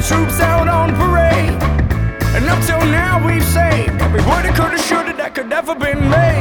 the troops out on parade. And up till now we've saved every word that coulda, shoulda, that could never been made.